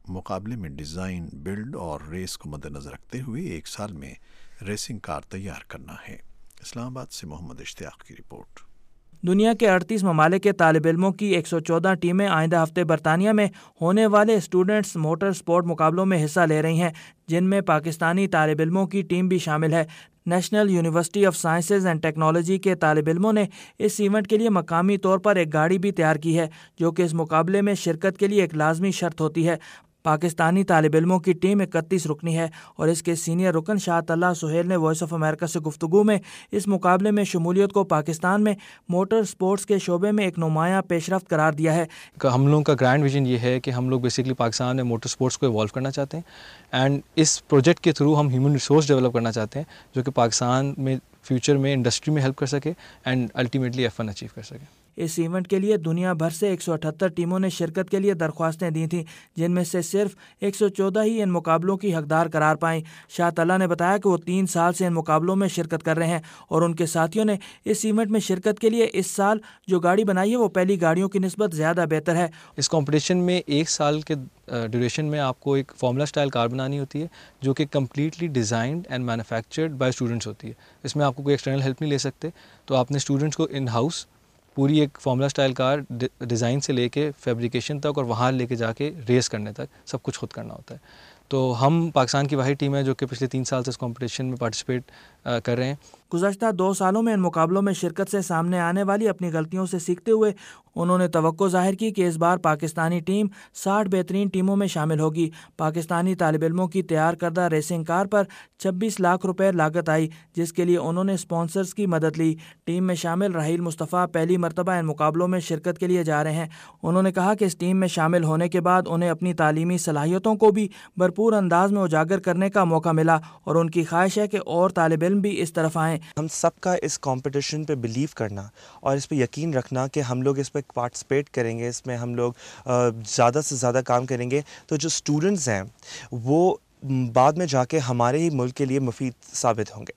مقابلے میں design, blood اور ریس کو مد نظر رکھتے ہوئے 1 سال میں ریسنگ کار تیار کرنا ہے۔ اسلام آباد سے محمد اشتیاق کی رپورٹ۔ دنیا کے 38 ممالک کے طالب علموں کی 114 ٹیمیں آئندہ ہفتے برطانیہ میں ہونے والے اسٹوڈنٹس موٹر سپورٹ مقابلوں میں حصہ لے رہی ہیں، جن میں پاکستانی طالب علموں کی ٹیم بھی شامل ہے۔ National University of Sciences and Technology کے طالب علموں نے اس ایونٹ کے لیے مقامی طور پر ایک گاڑی بھی تیار کی ہے، جو کہ اس مقابلے میں شرکت کے لیے ایک لازمی شرط ہوتی ہے۔ پاکستانی طالب علموں کی ٹیم 31 رکنی ہے اور اس کے سینئر رکن شاہد اللہ سہیل نے وائس آف امریکہ سے گفتگو میں اس مقابلے میں شمولیت کو پاکستان میں موٹر سپورٹس کے شعبے میں ایک نمایاں پیش رفت قرار دیا ہے۔ ہم لوگوں کا گرینڈ ویژن یہ ہے کہ ہم لوگ بیسکلی پاکستان میں موٹر سپورٹس کو ایوالو کرنا چاہتے ہیں، اینڈ اس پروجیکٹ کے تھرو ہم ہیومن ریسورس ڈیولپ کرنا چاہتے ہیں جو کہ پاکستان میں فیوچر میں انڈسٹری میں ہیلپ کر سکے اینڈ الٹیمیٹلی F1 اچیو کر سکے۔ اس ایونٹ کے لیے دنیا بھر سے 178 ٹیموں نے شرکت کے لیے درخواستیں دی تھیں، جن میں سے صرف 114 ہی ان مقابلوں کی حقدار قرار پائیں۔ شاہد اللہ نے بتایا کہ وہ 3 سال سے ان مقابلوں میں شرکت کر رہے ہیں اور ان کے ساتھیوں نے اس ایونٹ میں شرکت کے لیے اس سال جو گاڑی بنائی ہے وہ پہلی گاڑیوں کی نسبت زیادہ بہتر ہے۔ اس کمپٹیشن میں 1 سال کے ڈیوریشن میں آپ کو ایک فارمولا اسٹائل کار بنانی ہوتی ہے جو کہ completely designed and manufactured by students ہوتی ہے۔ اس میں آپ کو کوئی ایکسٹرنل ہیلپ نہیں لے سکتے، تو آپ نے اسٹوڈنٹس کو ان ہاؤس پوری ایک فارمولا اسٹائل کار ڈیزائن سے لے کے فیبریکیشن تک اور وہاں لے کے جا کے ریس کرنے تک سب کچھ خود کرنا ہوتا ہے۔ تو ہم پاکستان کی واحد ٹیم ہے جو کہ پچھلے 3 سال سے اس کمپٹیشن میں پارٹیسپیٹ کر رہے ہیں۔ گزشتہ 2 سالوں میں ان مقابلوں میں شرکت سے سامنے آنے والی اپنی غلطیوں سے سیکھتے ہوئے انہوں نے توقع ظاہر کی کہ اس بار پاکستانی ٹیم 60 بہترین ٹیموں میں شامل ہوگی۔ پاکستانی طالب علموں کی تیار کردہ ریسنگ کار پر 26 لاکھ روپے لاگت آئی، جس کے لیے انہوں نے اسپانسرز کی مدد لی۔ ٹیم میں شامل راحیل مصطفیٰ پہلی مرتبہ ان مقابلوں میں شرکت کے لیے جا رہے ہیں۔ انہوں نے کہا کہ اس ٹیم میں شامل ہونے کے بعد انہیں اپنی تعلیمی صلاحیتوں کو بھی بھرپور انداز میں اجاگر کرنے کا موقع ملا اور ان کی خواہش ہے کہ اور طالب علم بھی اس طرف آئیں۔ ہم سب کا اس کمپٹیشن پہ بلیو کرنا اور اس پہ یقین رکھنا کہ ہم لوگ اس پہ پارٹیسپیٹ کریں گے، اس میں ہم لوگ زیادہ سے زیادہ کام کریں گے، تو جو اسٹوڈنٹس ہیں وہ بعد میں جا کے ہمارے ہی ملک کے لیے مفید ثابت ہوں گے۔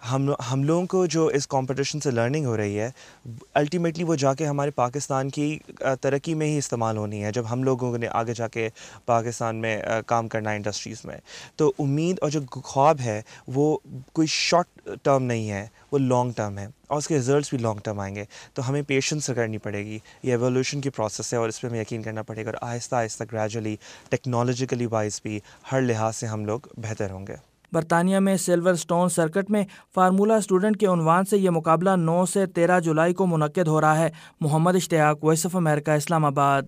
ہم لوگوں کو جو اس کمپٹیشن سے لرننگ ہو رہی ہے الٹیمیٹلی وہ جا کے ہمارے پاکستان کی ترقی میں ہی استعمال ہونی ہے، جب ہم لوگوں نے آگے جا کے پاکستان میں کام کرنا ہے انڈسٹریز میں۔ تو امید اور جو خواب ہے وہ کوئی شارٹ ٹرم نہیں ہے، وہ لانگ ٹرم ہے اور اس کے رزلٹس بھی لانگ ٹرم آئیں گے۔ تو ہمیں پیشنس سے کرنی پڑے گی، یہ ایولیوشن کی پروسیس ہے اور اس پہ ہمیں یقین کرنا پڑے گا، اور آہستہ آہستہ گریجولی ٹیکنالوجیکلی وائز بھی ہر لحاظ سے ہم لوگ بہتر ہوں گے۔ برطانیہ میں سلور سٹون سرکٹ میں فارمولا اسٹوڈنٹ کے عنوان سے یہ مقابلہ 9 سے 13 جولائی کو منعقد ہو رہا ہے۔ محمد اشتیاق، وائس آف امریکہ، اسلام آباد۔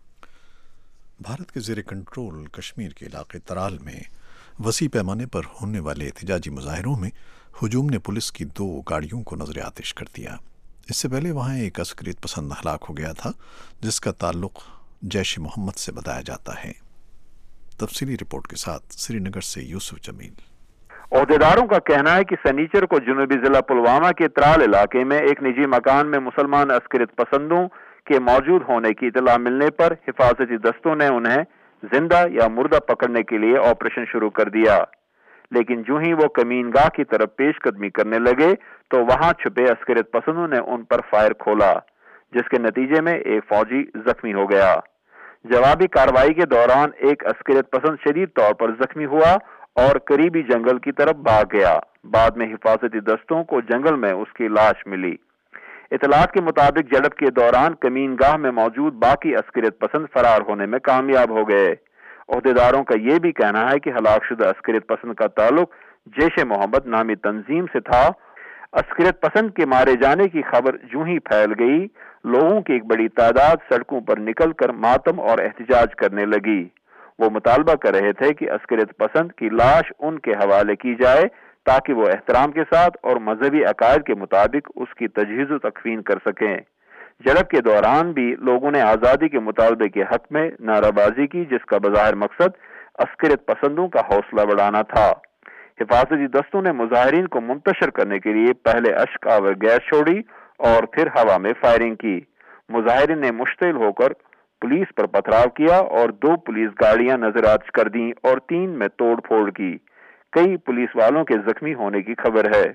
بھارت کے زیر کنٹرول کشمیر کے علاقے ترال میں وسیع پیمانے پر ہونے والے احتجاجی مظاہروں میں ہجوم نے پولیس کی 2 گاڑیوں کو نظر آتش کر دیا۔ اس سے پہلے وہاں ایک عسکریت پسند ہلاک ہو گیا تھا جس کا تعلق جیش محمد سے بتایا جاتا ہے۔ تفصیلی رپورٹ کے ساتھ سری نگر سے یوسف جمیل۔ عہدیداروں کا کہنا ہے کہ سنیچر کو جنوبی ضلع پلوامہ کے ترال علاقے میں ایک نجی مکان میں مسلمان عسکریت پسندوں کے موجود ہونے کی اطلاع ملنے پر حفاظتی دستوں نے انہیں زندہ یا مردہ پکڑنے کے لیے آپریشن شروع کر دیا، لیکن جو ہی وہ کمین گاہ کی طرف پیش قدمی کرنے لگے تو وہاں چھپے عسکریت پسندوں نے ان پر فائر کھولا، جس کے نتیجے میں ایک فوجی زخمی ہو گیا۔ جوابی کارروائی کے دوران ایک عسکریت پسند شدید طور پر زخمی ہوا اور قریبی جنگل کی طرف بھاگ گیا۔ بعد میں حفاظتی دستوں کو جنگل میں اس کی لاش ملی۔ اطلاعات کے مطابق جھڑپ کے دوران کمین گاہ میں موجود باقی عسکریت پسند فرار ہونے میں کامیاب ہو گئے۔ عہدیداروں کا یہ بھی کہنا ہے کہ ہلاک شدہ عسکریت پسند کا تعلق جیش محمد نامی تنظیم سے تھا۔ عسکریت پسند کے مارے جانے کی خبر جو ہی پھیل گئی، لوگوں کی ایک بڑی تعداد سڑکوں پر نکل کر ماتم اور احتجاج کرنے لگی۔ وہ مطالبہ کر رہے تھے کہ عسکریت پسند کی لاش ان کے حوالے کی جائے تاکہ وہ احترام کے ساتھ اور مذہبی عقائد کے مطابق اس کی تجہیز و تکفین کر سکیں۔ جھڑپ کے دوران بھی لوگوں نے آزادی کے مطالبے کے حق میں نعرہ بازی کی، جس کا بظاہر مقصد عسکریت پسندوں کا حوصلہ بڑھانا تھا۔ حفاظتی دستوں نے مظاہرین کو منتشر کرنے کے لیے پہلے اشک آور گیس چھوڑی اور پھر ہوا میں فائرنگ کی۔ مظاہرین نے مشتعل ہو کر پولیس پر پتھراؤ کیا اور 2 پولیس گاڑیاں نظر آتش کر دیں اور 3 میں توڑ پھوڑ کی۔ کئی پولیس والوں کے زخمی ہونے کی خبر ہے۔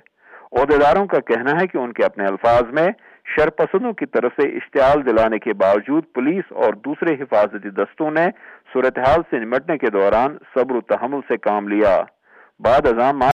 عہدیداروں کا کہنا ہے کہ ان کے اپنے الفاظ میں شرپسندوں کی طرف سے اشتعال دلانے کے باوجود پولیس اور دوسرے حفاظتی دستوں نے صورتحال سے نمٹنے کے دوران صبر و تحمل سے کام لیا۔ بعد ازاں